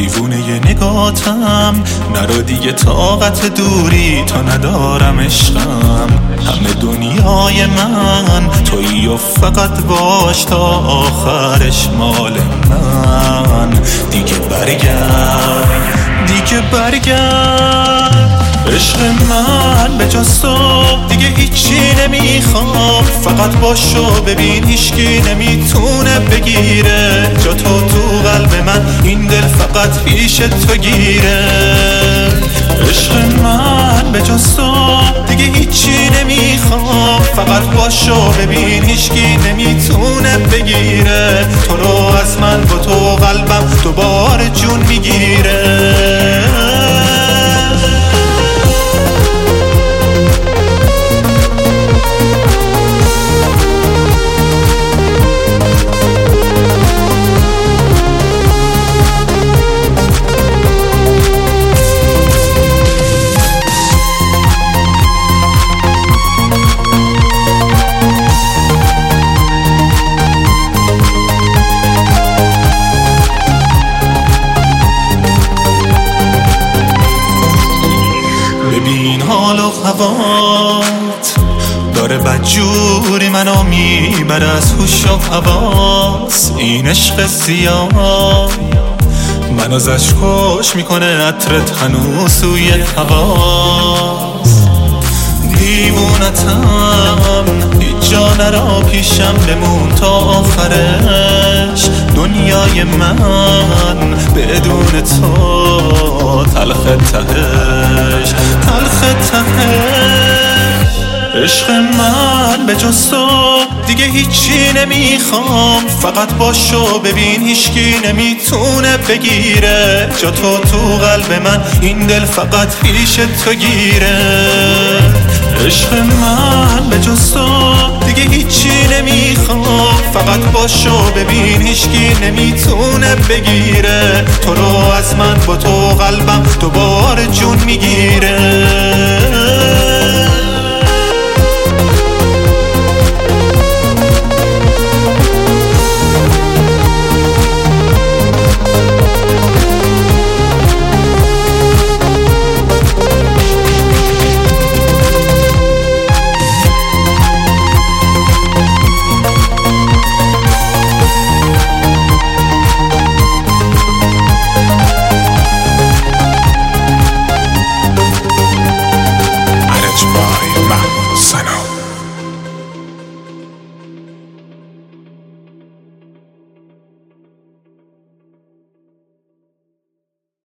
دیوونه نگاتم، نرو دیگه طاقت دوری تا ندارم عشقم. همه دنیای من تویی و فقط باش تا آخرش مال من. دیگه برگرد عشق من، به جز تو دیگه هیچی نمیخوام. فقط باشو ببین هیچکی نمیتونه بگیره جا تو قلب من، این دل فقط پیش تو گیره. عشق من، به جز تو دیگه هیچی نمیخوام. فقط باشو ببین هیچکی نمیتونه بگیره تو رو از من، با تو قلبم دوباره جون میگیره. حال و هوات داره بدجوری منو میبره از هوش و حواس. این عشق سیاه منو ازش خوش میکنه، عطرت هنوز سوی حواس. دیوونتم هیچ جا نرا، پیشم بمون تا آخرش. دنیای من بدون تو تلخ تهش. عشق من، به جز تو دیگه هیچی نمیخوام. فقط باشو ببین هیچکی نمیتونه بگیره جا تو قلب من، این دل فقط پیش تو گیره. عشق من، به جز تو دیگه هیچی نمیخوام. فقط باشو ببین هیچکی نمیتونه بگیره تو رو از من، با تو قلبم دوباره جون میگیره.